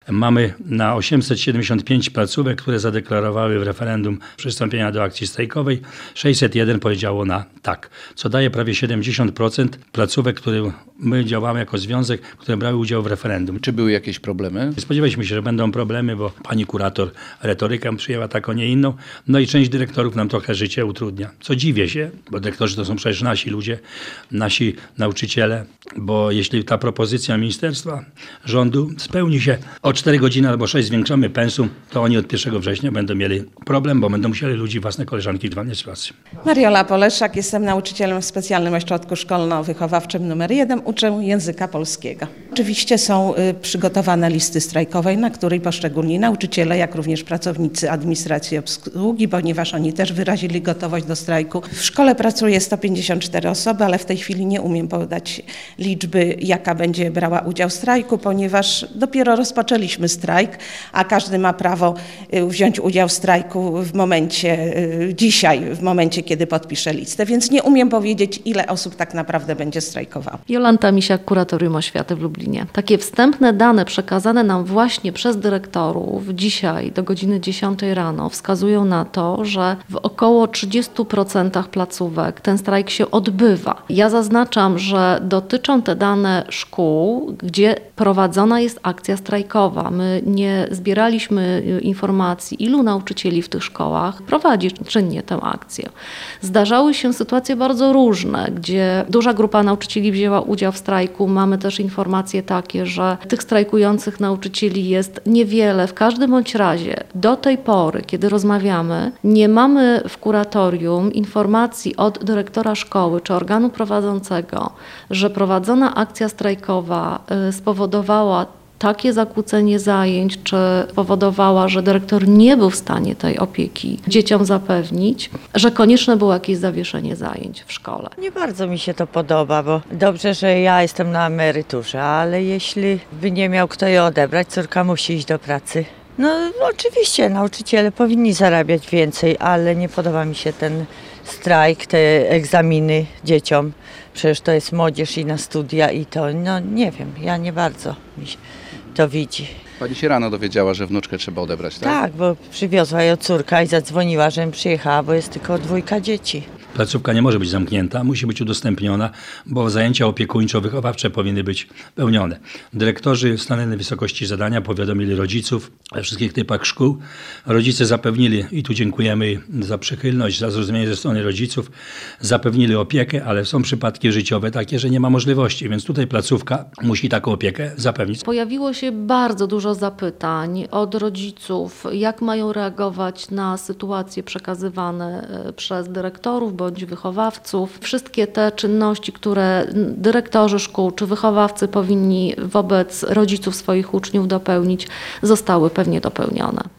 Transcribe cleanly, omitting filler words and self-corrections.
Mamy na 875 placówek, które zadeklarowały w referendum przystąpienia do akcji strajkowej, 601 powiedziało na tak, co daje prawie 70% placówek, które my działamy jako związek, które brały udział w referendum. Czy były jakieś problemy? Spodziewaliśmy się, że będą problemy, bo pani kurator retorykę przyjęła taką, nie inną. No i część dyrektorów nam trochę życie utrudnia. Co dziwię się, bo dyrektorzy to są przecież nasi ludzie, nasi nauczyciele, bo jeśli ta propozycja ministerstwa, rządu spełni się o 4 godziny albo 6 zwiększamy pensum, to oni od 1 września będą mieli problem, bo będą musieli ludzi, własne koleżanki zwalniać z pracy. Mariola Poleszak, jestem nauczycielem w specjalnym ośrodku szkolno-wychowawczym nr 1, uczę języka polskiego. Oczywiście są przygotowane listy strajkowej, na której poszczególni nauczyciele, jak również pracownicy administracji i obsługi, ponieważ oni też wyrazili gotowość do strajku. W szkole pracuje 154 osoby, ale w tej chwili nie umiem podać liczby, jaka będzie brała udział w strajku, ponieważ dopiero rozpoczęliśmy strajk, a każdy ma prawo wziąć udział w strajku dzisiaj, w momencie, kiedy podpisze listę, więc nie umiem powiedzieć, ile osób tak naprawdę będzie strajkowało. Jolanta Misiak, Kuratorium Oświaty w Lublinie. Takie wstępne dane przekazane nam właśnie przez dyrektorów dzisiaj do godziny 10 rano wskazują na to, że w około 30% placówek ten strajk się odbywa. Ja zaznaczam, że dotyczą te dane szkół, gdzie prowadzona jest akcja strajkowa. My nie zbieraliśmy informacji, ilu nauczycieli w tych szkołach prowadzi czynnie tę akcję. Zdarzały się sytuacje bardzo różne, gdzie duża grupa nauczycieli wzięła udział w strajku. Mamy też informacje takie, że tych strajkujących nauczycieli jest niewiele. W każdym bądź razie do tej pory, kiedy rozmawiamy, nie mamy w kuratorium informacji od dyrektora szkoły czy organu prowadzącego, że prowadzona akcja strajkowa spowodowała takie zakłócenie zajęć, czy powodowała, że dyrektor nie był w stanie tej opieki dzieciom zapewnić, że konieczne było jakieś zawieszenie zajęć w szkole. Nie bardzo mi się to podoba, bo dobrze, że ja jestem na emeryturze, ale jeśli by nie miał kto je odebrać, córka musi iść do pracy. No oczywiście nauczyciele powinni zarabiać więcej, ale nie podoba mi się ten strajk, te egzaminy dzieciom. Przecież to jest młodzież i na studia i to, no nie wiem, ja nie bardzo mi się to widzi. Pani się rano dowiedziała, że wnuczkę trzeba odebrać, tak? Tak, bo przywiozła ją córka i zadzwoniła, żebym przyjechała, bo jest tylko 2 dzieci. Placówka nie może być zamknięta, musi być udostępniona, bo zajęcia opiekuńczo-wychowawcze powinny być pełnione. Dyrektorzy stanęli na wysokości zadania, powiadomili rodziców we wszystkich typach szkół. Rodzice zapewnili, i tu dziękujemy za przychylność, za zrozumienie ze strony rodziców, zapewnili opiekę, ale są przypadki życiowe takie, że nie ma możliwości, więc tutaj placówka musi taką opiekę zapewnić. Pojawiło się bardzo dużo zapytań od rodziców, jak mają reagować na sytuacje przekazywane przez dyrektorów bądź wychowawców. Wszystkie te czynności, które dyrektorzy szkół czy wychowawcy powinni wobec rodziców swoich uczniów dopełnić, zostały pewnie dopełnione.